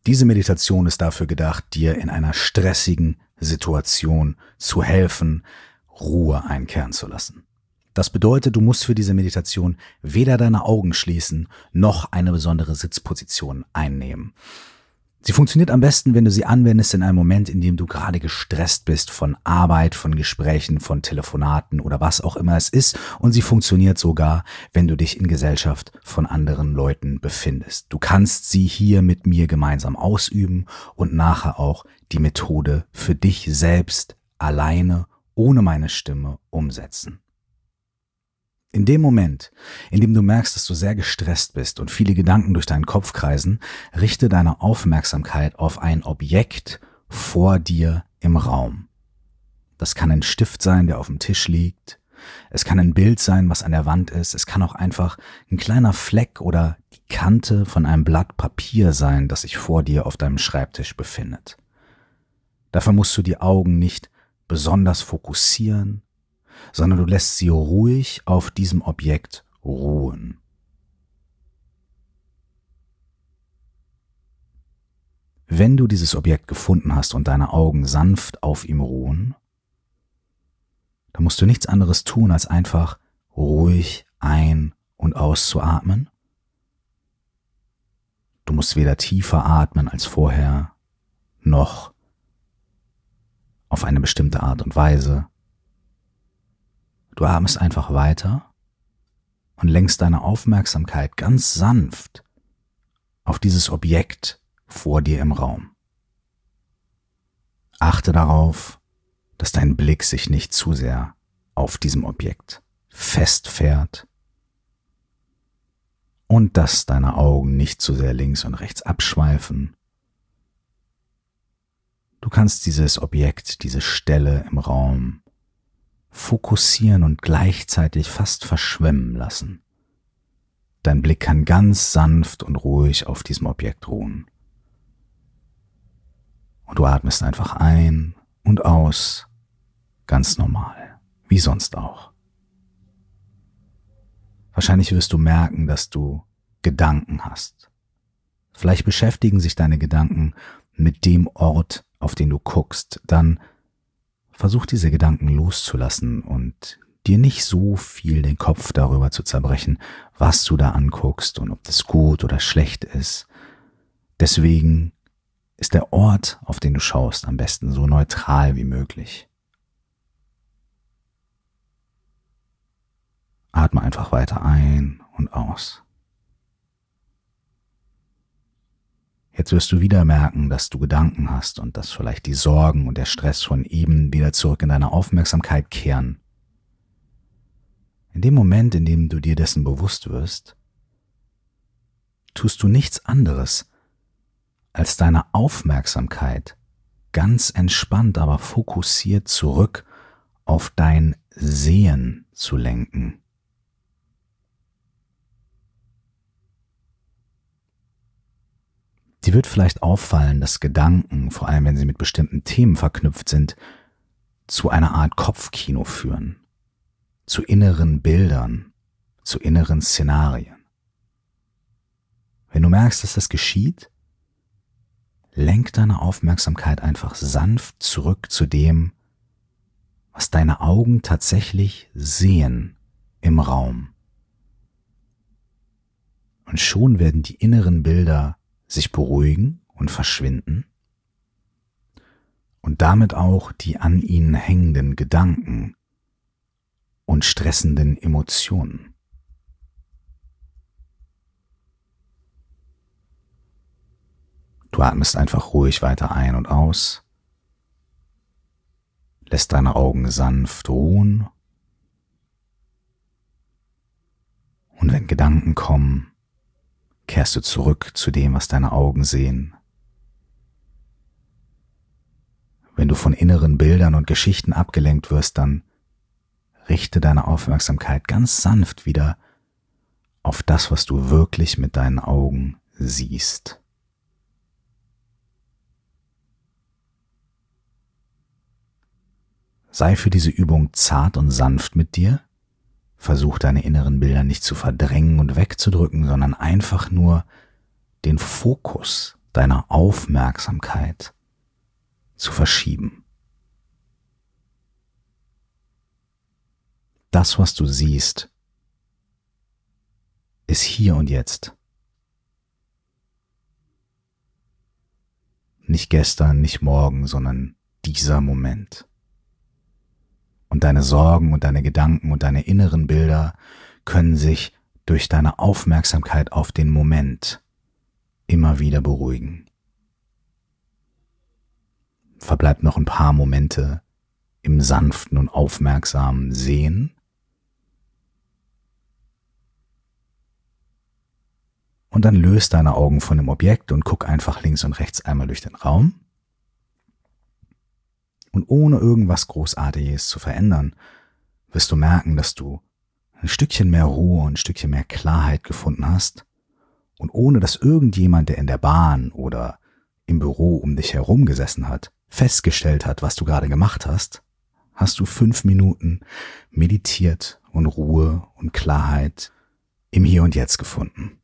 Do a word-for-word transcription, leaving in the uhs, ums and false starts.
Diese Meditation ist dafür gedacht, dir in einer stressigen Situation zu helfen, Ruhe einkehren zu lassen. Das bedeutet, du musst für diese Meditation weder deine Augen schließen, noch eine besondere Sitzposition einnehmen. Sie funktioniert am besten, wenn du sie anwendest in einem Moment, in dem du gerade gestresst bist von Arbeit, von Gesprächen, von Telefonaten oder was auch immer es ist. Und sie funktioniert sogar, wenn du dich in Gesellschaft von anderen Leuten befindest. Du kannst sie hier mit mir gemeinsam ausüben und nachher auch die Methode für dich selbst alleine, ohne meine Stimme, umsetzen. In dem Moment, in dem du merkst, dass du sehr gestresst bist und viele Gedanken durch deinen Kopf kreisen, richte deine Aufmerksamkeit auf ein Objekt vor dir im Raum. Das kann ein Stift sein, der auf dem Tisch liegt. Es kann ein Bild sein, was an der Wand ist. Es kann auch einfach ein kleiner Fleck oder die Kante von einem Blatt Papier sein, das sich vor dir auf deinem Schreibtisch befindet. Dafür musst du die Augen nicht besonders fokussieren, sondern du lässt sie ruhig auf diesem Objekt ruhen. Wenn du dieses Objekt gefunden hast und deine Augen sanft auf ihm ruhen, dann musst du nichts anderes tun, als einfach ruhig ein- und auszuatmen. Du musst weder tiefer atmen als vorher, noch auf eine bestimmte Art und Weise. Du atmest einfach weiter und lenkst deine Aufmerksamkeit ganz sanft auf dieses Objekt vor dir im Raum. Achte darauf, dass dein Blick sich nicht zu sehr auf diesem Objekt festfährt und dass deine Augen nicht zu sehr links und rechts abschweifen. Du kannst dieses Objekt, diese Stelle im Raum fokussieren und gleichzeitig fast verschwimmen lassen. Dein Blick kann ganz sanft und ruhig auf diesem Objekt ruhen. Und du atmest einfach ein und aus, ganz normal, wie sonst auch. Wahrscheinlich wirst du merken, dass du Gedanken hast. Vielleicht beschäftigen sich deine Gedanken mit dem Ort, auf den du guckst. Dann versuch diese Gedanken loszulassen und dir nicht so viel den Kopf darüber zu zerbrechen, was du da anguckst und ob das gut oder schlecht ist. Deswegen ist der Ort, auf den du schaust, am besten so neutral wie möglich. Atme einfach weiter ein und aus. Jetzt wirst du wieder merken, dass du Gedanken hast und dass vielleicht die Sorgen und der Stress von eben wieder zurück in deine Aufmerksamkeit kehren. In dem Moment, in dem du dir dessen bewusst wirst, tust du nichts anderes, als deine Aufmerksamkeit ganz entspannt, aber fokussiert zurück auf dein Sehen zu lenken. Dir wird vielleicht auffallen, dass Gedanken, vor allem wenn sie mit bestimmten Themen verknüpft sind, zu einer Art Kopfkino führen, zu inneren Bildern, zu inneren Szenarien. Wenn du merkst, dass das geschieht, lenk deine Aufmerksamkeit einfach sanft zurück zu dem, was deine Augen tatsächlich sehen im Raum. Und schon werden die inneren Bilder sich beruhigen und verschwinden und damit auch die an ihnen hängenden Gedanken und stressenden Emotionen. Du atmest einfach ruhig weiter ein und aus, lässt deine Augen sanft ruhen und wenn Gedanken kommen, kehrst du zurück zu dem, was deine Augen sehen. Wenn du von inneren Bildern und Geschichten abgelenkt wirst, dann richte deine Aufmerksamkeit ganz sanft wieder auf das, was du wirklich mit deinen Augen siehst. Sei für diese Übung zart und sanft mit dir. Versuch deine inneren Bilder nicht zu verdrängen und wegzudrücken, sondern einfach nur den Fokus deiner Aufmerksamkeit zu verschieben. Das, was du siehst, ist hier und jetzt. Nicht gestern, nicht morgen, sondern dieser Moment. Und deine Sorgen und deine Gedanken und deine inneren Bilder können sich durch deine Aufmerksamkeit auf den Moment immer wieder beruhigen. Verbleibt noch ein paar Momente im sanften und aufmerksamen Sehen. Und dann löst deine Augen von dem Objekt und guck einfach links und rechts einmal durch den Raum. Und ohne irgendwas Großartiges zu verändern, wirst du merken, dass du ein Stückchen mehr Ruhe und ein Stückchen mehr Klarheit gefunden hast. Und ohne dass irgendjemand, der in der Bahn oder im Büro um dich herum gesessen hat, festgestellt hat, was du gerade gemacht hast, hast du fünf Minuten meditiert und Ruhe und Klarheit im Hier und Jetzt gefunden.